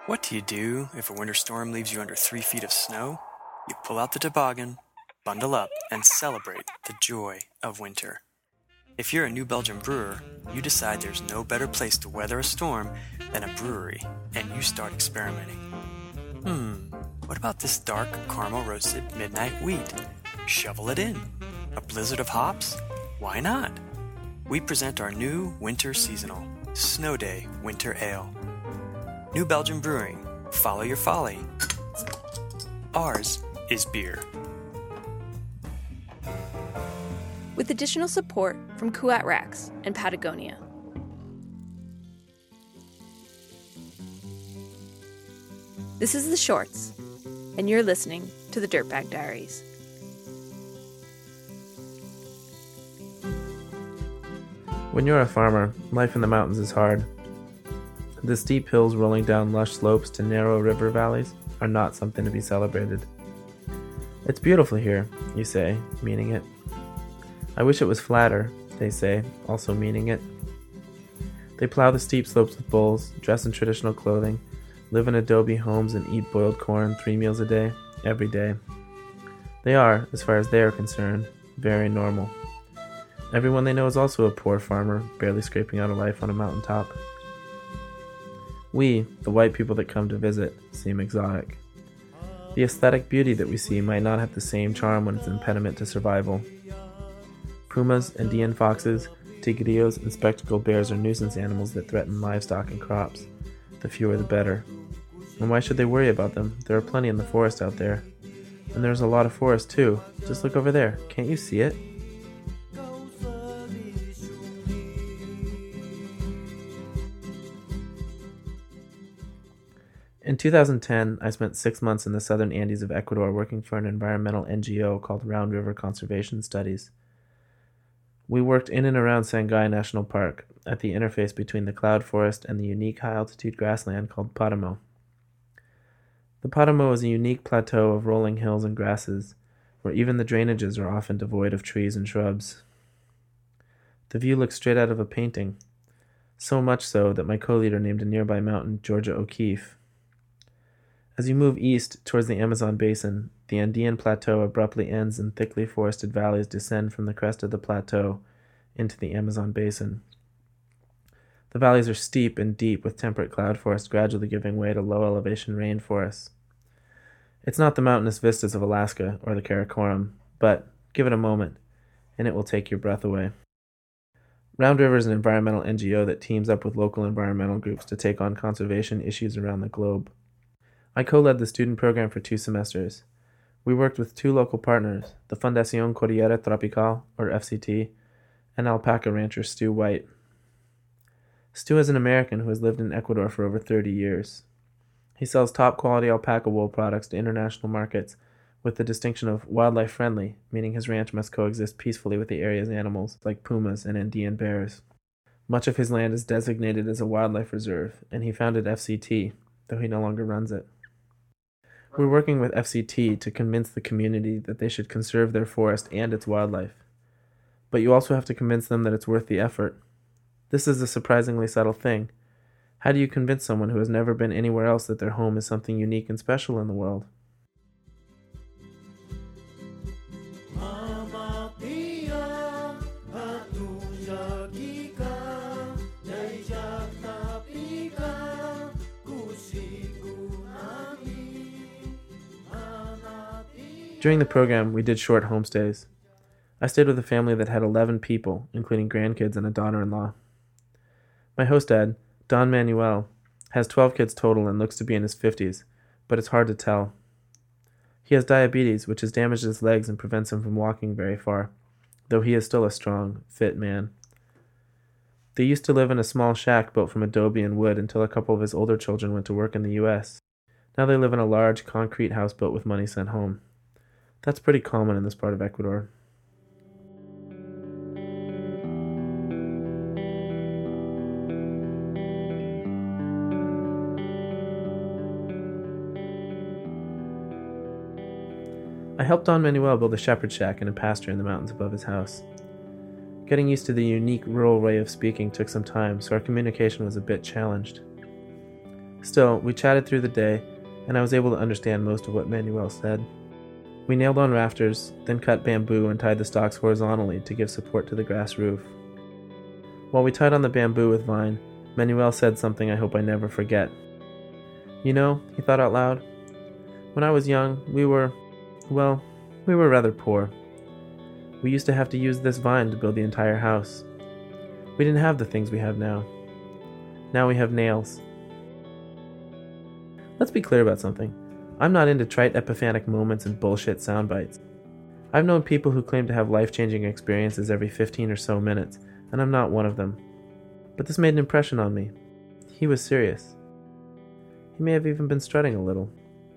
What do you do if a winter storm leaves you under 3 feet of snow? You pull out the toboggan, bundle up, and celebrate the joy of winter. If you're a New Belgium brewer, you decide there's no better place to weather a storm than a brewery, and you start experimenting. What about this dark caramel roasted midnight wheat? Shovel it in. A blizzard of hops? Why not? We present our new winter seasonal, Snow Day Winter Ale. New Belgium Brewing. Follow your folly. Ours is beer. With additional support from Kuat Rax and Patagonia. This is The Shorts, and you're listening to the Dirtbag Diaries. When you're a farmer, life in the mountains is hard. The steep hills rolling down lush slopes to narrow river valleys are not something to be celebrated. It's beautiful here, you say, meaning it. I wish it was flatter, they say, also meaning it. They plow the steep slopes with bulls, dress in traditional clothing, live in adobe homes and eat boiled corn 3 meals a day, every day. They are, as far as they are concerned, very normal. Everyone they know is also a poor farmer, barely scraping out a life on a mountaintop. We, the white people that come to visit, seem exotic. The aesthetic beauty that we see might not have the same charm when it's an impediment to survival. Pumas, Andean foxes, tigrillos, and spectacled bears are nuisance animals that threaten livestock and crops. The fewer the better. And why should they worry about them? There are plenty in the forest out there. And there's a lot of forest too. Just look over there. Can't you see it? In 2010, I spent 6 months in the southern Andes of Ecuador working for an environmental NGO called Round River Conservation Studies. We worked in and around Sangay National Park, at the interface between the cloud forest and the unique high-altitude grassland called Paramo. The Paramo is a unique plateau of rolling hills and grasses, where even the drainages are often devoid of trees and shrubs. The view looks straight out of a painting, so much so that my co-leader named a nearby mountain Georgia O'Keeffe. As you move east towards the Amazon basin, the Andean plateau abruptly ends and thickly forested valleys descend from the crest of the plateau into the Amazon basin. The valleys are steep and deep, with temperate cloud forest gradually giving way to low-elevation rainforests. It's not the mountainous vistas of Alaska or the Karakoram, but give it a moment, and it will take your breath away. Round River is an environmental NGO that teams up with local environmental groups to take on conservation issues around the globe. I co-led the student program for 2 semesters. We worked with 2 local partners, the Fundación Cordillera Tropical, or FCT, and alpaca rancher Stu White. Stu is an American who has lived in Ecuador for over 30 years. He sells top-quality alpaca wool products to international markets with the distinction of wildlife-friendly, meaning his ranch must coexist peacefully with the area's animals, like pumas and Andean bears. Much of his land is designated as a wildlife reserve, and he founded FCT, though he no longer runs it. We're working with FCT to convince the community that they should conserve their forest and its wildlife. But you also have to convince them that it's worth the effort. This is a surprisingly subtle thing. How do you convince someone who has never been anywhere else that their home is something unique and special in the world? During the program, we did short homestays. I stayed with a family that had 11 people, including grandkids and a daughter-in-law. My host dad, Don Manuel, has 12 kids total and looks to be in his 50s, but it's hard to tell. He has diabetes, which has damaged his legs and prevents him from walking very far, though he is still a strong, fit man. They used to live in a small shack built from adobe and wood until a couple of his older children went to work in the U.S. Now they live in a large, concrete house built with money sent home. That's pretty common in this part of Ecuador. I helped Don Manuel build a shepherd shack and a pasture in the mountains above his house. Getting used to the unique rural way of speaking took some time, so our communication was a bit challenged. Still, we chatted through the day, and I was able to understand most of what Manuel said. We nailed on rafters, then cut bamboo and tied the stalks horizontally to give support to the grass roof. While we tied on the bamboo with vine, Manuel said something I hope I never forget. You know, he thought out loud, when I was young, we were rather poor. We used to have to use this vine to build the entire house. We didn't have the things we have now. Now we have nails. Let's be clear about something. I'm not into trite epiphanic moments and bullshit sound bites. I've known people who claim to have life-changing experiences every 15 or so minutes, and I'm not one of them. But this made an impression on me. He was serious. He may have even been strutting a little.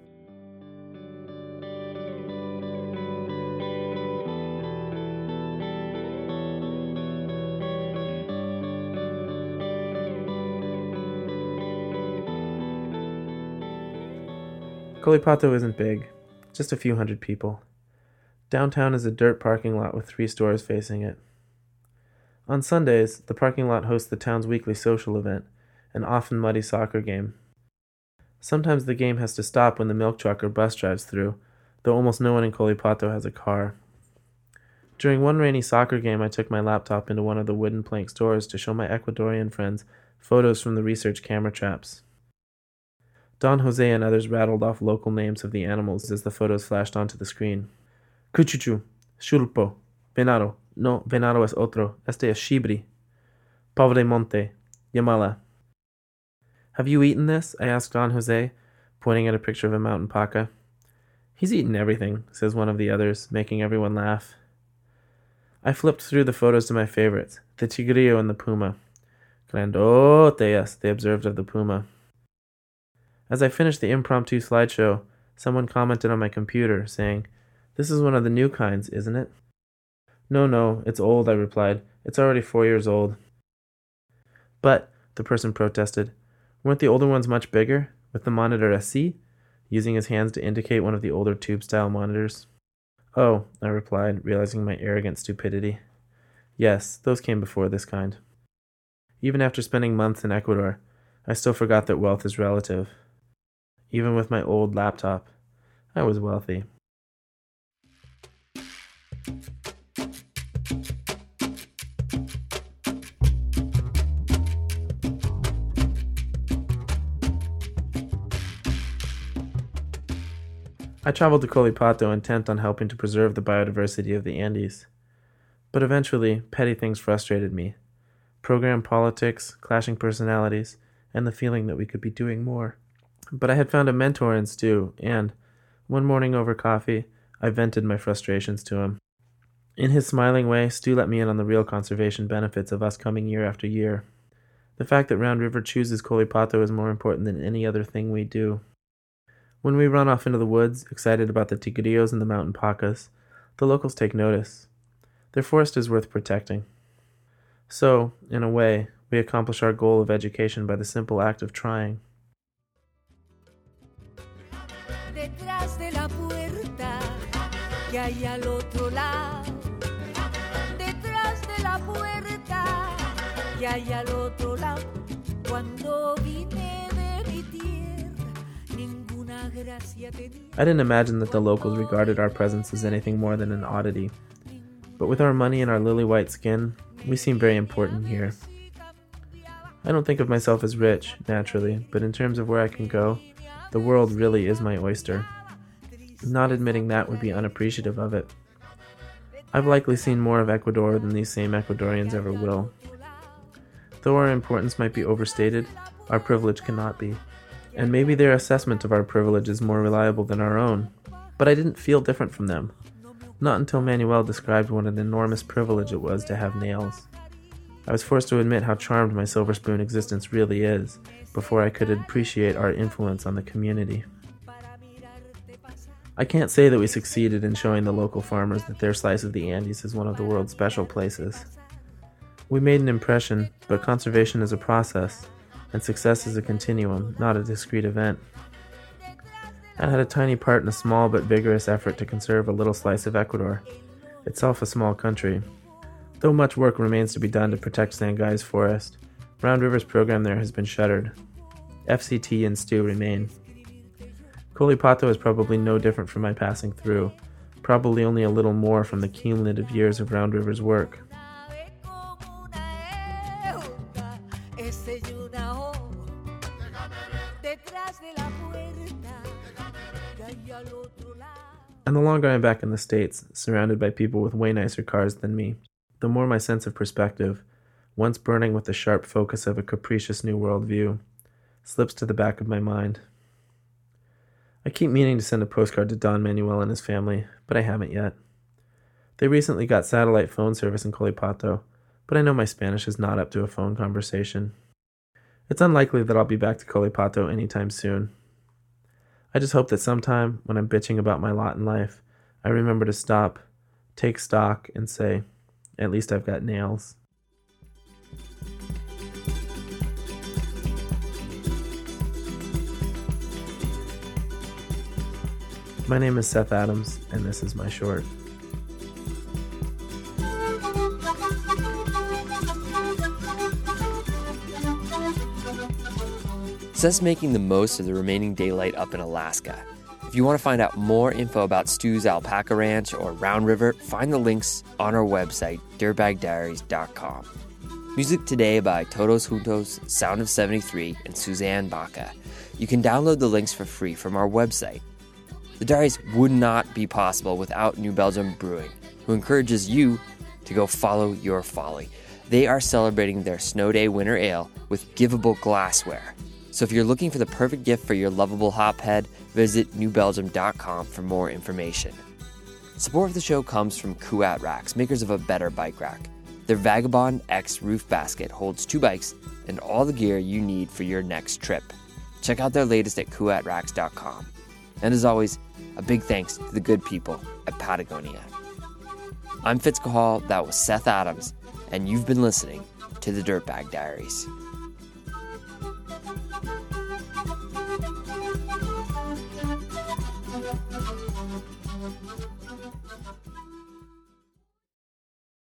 Colepato isn't big, just a few hundred people. Downtown is a dirt parking lot with 3 stores facing it. On Sundays, the parking lot hosts the town's weekly social event, an often muddy soccer game. Sometimes the game has to stop when the milk truck or bus drives through, though almost no one in Colepato has a car. During one rainy soccer game, I took my laptop into one of the wooden plank stores to show my Ecuadorian friends photos from the research camera traps. Don Jose and others rattled off local names of the animals as the photos flashed onto the screen. Cuchuchu, Xulpo, Venado, no, Venado es otro, este es Xibri, Pobre Monte, Yamala. Have you eaten this? I asked Don Jose, pointing at a picture of a mountain paca. He's eaten everything, says one of the others, making everyone laugh. I flipped through the photos to my favorites, the tigrillo and the puma. Grandoteas, they observed of the puma. As I finished the impromptu slideshow, someone commented on my computer, saying, "This is one of the new kinds, isn't it?" No, it's old, I replied. It's already 4 years old. But, the person protested, weren't the older ones much bigger, with the monitor así, using his hands to indicate one of the older tube-style monitors? Oh, I replied, realizing my arrogant stupidity. Yes, those came before this kind. Even after spending months in Ecuador, I still forgot that wealth is relative. Even with my old laptop, I was wealthy. I traveled to Colepato intent on helping to preserve the biodiversity of the Andes. But eventually, petty things frustrated me. Program politics, clashing personalities, and the feeling that we could be doing more. But I had found a mentor in Stu, and, one morning over coffee, I vented my frustrations to him. In his smiling way, Stu let me in on the real conservation benefits of us coming year after year. The fact that Round River chooses Colepato is more important than any other thing we do. When we run off into the woods, excited about the tigrillos and the mountain pacas, the locals take notice. Their forest is worth protecting. So, in a way, we accomplish our goal of education by the simple act of trying. Detrás de la puerta que hay al otro lado. Detrás de la puerta que hay al otro lado. Cuando vine de mi tierra, ninguna gracia tenía. I didn't imagine that the locals regarded our presence as anything more than an oddity. But with our money and our lily-white skin, we seem very important here. I don't think of myself as rich, naturally, but in terms of where I can go, the world really is my oyster. Not admitting that would be unappreciative of it. I've likely seen more of Ecuador than these same Ecuadorians ever will. Though our importance might be overstated, our privilege cannot be. And maybe their assessment of our privilege is more reliable than our own. But I didn't feel different from them. Not until Manuel described what an enormous privilege it was to have nails. I was forced to admit how charmed my silver spoon existence really is, before I could appreciate our influence on the community. I can't say that we succeeded in showing the local farmers that their slice of the Andes is one of the world's special places. We made an impression, but conservation is a process, and success is a continuum, not a discrete event. I had a tiny part in a small but vigorous effort to conserve a little slice of Ecuador, itself a small country. Though much work remains to be done to protect Sangai's forest, Round River's program there has been shuttered. FCT and stew remain. Kolipato is probably no different from my passing through, probably only a little more from the cumulative years of Round River's work. And the longer I'm back in the States, surrounded by people with way nicer cars than me, the more my sense of perspective, once burning with the sharp focus of a capricious new world view, slips to the back of my mind. I keep meaning to send a postcard to Don Manuel and his family, but I haven't yet. They recently got satellite phone service in Kolipato, but I know my Spanish is not up to a phone conversation. It's unlikely that I'll be back to Kolipato anytime soon. I just hope that sometime, when I'm bitching about my lot in life, I remember to stop, take stock, and say, at least I've got nails. My name is Seth Adams, and this is my short. Seth's making the most of the remaining daylight up in Alaska. If you want to find out more info about Stu's Alpaca Ranch or Round River, find the links on our website, dirtbagdiaries.com. Music today by Todos Juntos, Sound of 73, and Suzanne Baca. You can download the links for free from our website. The Diaries would not be possible without New Belgium Brewing, who encourages you to go follow your folly. They are celebrating their Snow Day Winter Ale with giveable glassware. So if you're looking for the perfect gift for your lovable hophead, visit newbelgium.com for more information. Support for the show comes from Kuat Racks, makers of a better bike rack. Their Vagabond X roof basket holds 2 bikes and all the gear you need for your next trip. Check out their latest at kuatracks.com. And as always, a big thanks to the good people at Patagonia. I'm Fitz Cahall, that was Seth Adams, and you've been listening to the Dirtbag Diaries.